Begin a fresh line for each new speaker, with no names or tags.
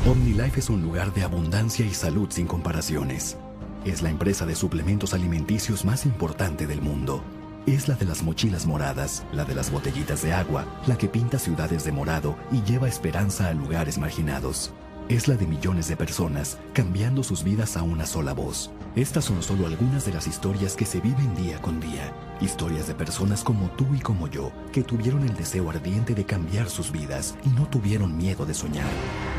OmniLife es un lugar de abundancia y salud sin comparaciones. Es la empresa de suplementos alimenticios más importante del mundo. Es la de las mochilas moradas, la de las botellitas de agua, la que pinta ciudades de morado y lleva esperanza a lugares marginados. Es la de millones de personas, cambiando sus vidas a una sola voz. Estas son solo algunas de las historias que se viven día con día. Historias de personas como tú y como yo, que tuvieron el deseo ardiente de cambiar sus vidas y no tuvieron miedo de soñar.